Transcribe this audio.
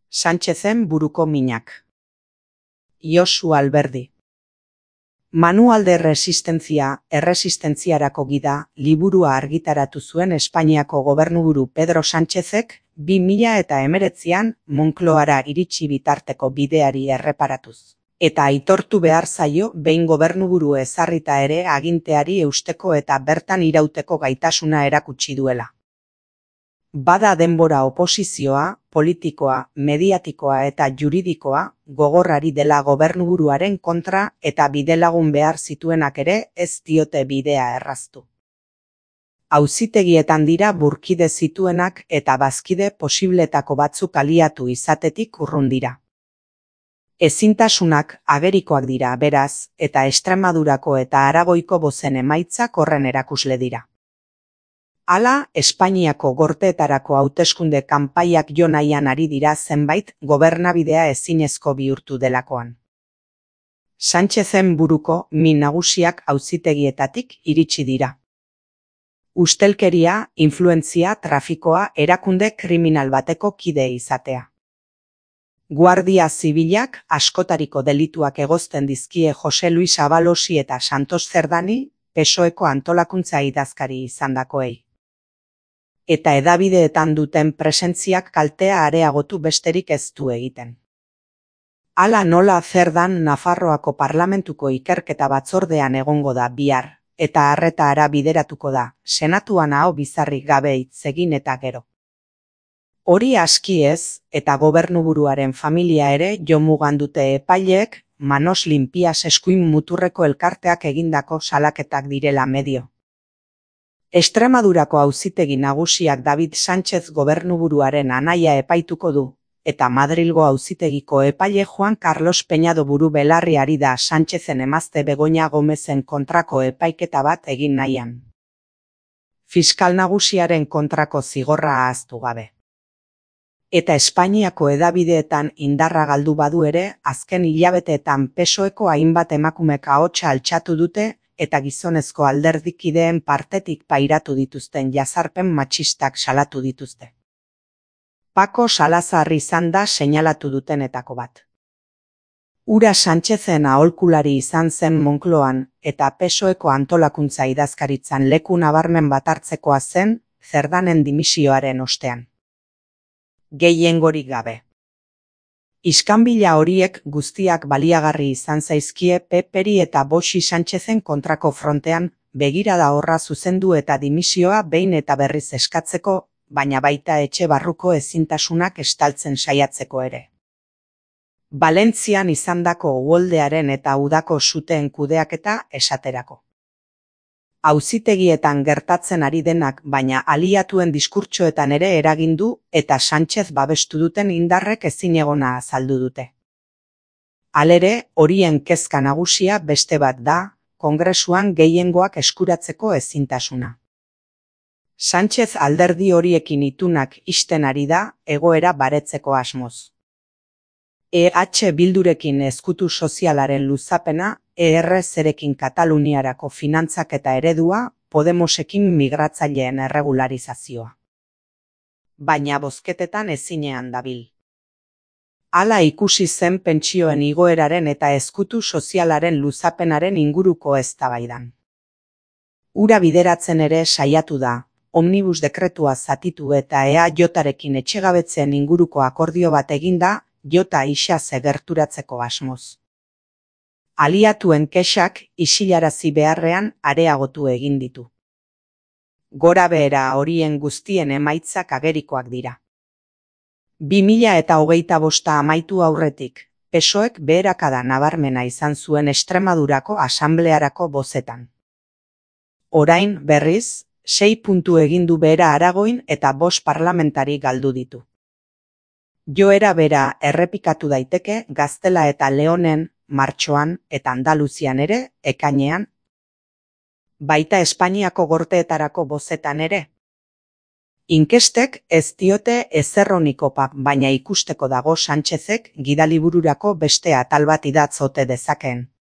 Sánchezen buruko minak. Josu Alberdi. Manual de Resistencia, erresistentziarako gida, liburua argitaratu zuen Espainiako gobernuburu Pedro Sánchezek 2019an Moncloara iritsi bitarteko bideari erreparatuz. Eta aitortu behar zaio behin gobernuburu ezarrita ere aginteari eusteko eta bertan irauteko gaitasuna erakutsi duela. Bada denbora oposizioa, politikoa, mediatikoa eta juridikoa gogorrari dela gobernuburuaren kontra eta bidelagun behar zituenak ere ez diote bidea erraztu. Auzitegietan dira burkide zituenak eta bazkide posibletako batzuk aliatu izatetik urrun dira. Ezintasunak agerikoak dira beraz, eta Extremadurako eta Aragoiko bozen emaitzak horren erakusle dira. Hala, Espainiako gorteetarako hauteskunde kanpaiak jo nahian ari dira zenbait gobernabidea ezinezko bihurtu delakoan. Sánchezen buruko min nagusiak auzitegietatik iritsi dira. Ustelkeria, influentzia, trafikoa, erakunde kriminal bateko kide izatea. Guardia Zibilak askotariko delituak egozten dizkie Jose Luis Abalosi eta Santos Cerdani, PSOEko antolakuntza idazkari izandakoei. Eta hedabideetan duten presentziak kaltea areagotu besterik ez du egiten. Hala nola Cerdan Nafarroako parlamentuko ikerketa batzordean egongo da bihar, eta arretara bideratuko da, senatuan aho bizarrik gabe hitz egin eta gero. Hori aski ez, eta gobernuburuaren familia ere jomugan dute epaileek, Manos Limpias eskuin muturreko elkarteak egindako salaketak direla medio. Extremadurako auzitegi nagusiak David Sánchez gobernuburuaren anaia epaituko du, eta Madrilgo auzitegiko epaile Juan Carlos Peñado buru belarri ari da Sánchezen emazte Begoña Gómezen kontrako epaiketa bat egin nahian. Fiskal nagusiaren kontrako zigorra ahaztu gabe. Eta Espainiako hedabideetan indarra galdu badu ere, azken hilabeteetan PSOEko hainbat emakumek ahotsa altxatu dute, eta gizonezko alderdikideen partetik pairatu dituzten jazarpen matxistak salatu dituzte. Paco Salazar izan da seinalatu dutenetako bat. Ura Sánchezen aholkulari izan zen Moncloan eta PSOEko antolakuntza idazkaritzan leku nabarmen bat hartzekoa zen Cerdanen dimisioaren ostean. Gehiengorik gabe. Iskanbila horiek guztiak baliagarri izan zaizkie Peperi eta Boxi Sánchezen kontrako frontean begirada horra zuzendu eta dimisioa behin eta berriz eskatzeko, baina baita etxe barruko ezintasunak estaltzen saiatzeko ere. Valentzian izandako uholdearen eta udako suteen kudeaketa esaterako. Auzitegietan gertatzen ari denak baina aliatuen diskurtsoetan ere eragin du eta Sánchez babestu duten indarrek ezinegona azaldu dute. Halere, horien kezka nagusia beste bat da, Kongresuan gehiengoak eskuratzeko ezintasuna. Sánchez alderdi horiekin itunak ixten ari da, egoera baretzeko asmoz. EH Bildurekin ezkutu sozialaren luzapena, ERZ-erekin Kataluniarako finantzak eta eredua, Podemosekin migratzaileen erregularizazioa. Baina bozketetan ezinean dabil. Hala ikusi zen pentsioen igoeraren eta ezkutu sozialaren luzapenaren inguruko eztabaidan. Ura bideratzen ere saiatu da, omnibus dekretua zatitu eta EAJarekin etxegabetzeen inguruko akordio bat eginda, jota isa gerturatzeko asmoz. Aliatuen kexak isilarazi beharrean areagotu egin ditu. Gora behera horien guztien emaitzak agerikoak dira. 2025 amaitu aurretik, PSOEk beherakada nabarmena izan zuen Extremadurako asamblearako bozetan. Orain, berriz, 6 puntu egin du behera Aragoin eta 5 parlamentari galdu ditu. Joera bera errepikatu daiteke Gaztela eta Leonen, Martxoan eta Andaluzian ere, ekainean. Baita Espainiako gorteetarako bozetan ere. Inkestek ez diote ezer onik opa, baina ikusteko dago Sánchezek gidalibururako beste atal bat idatz ote dezakeen.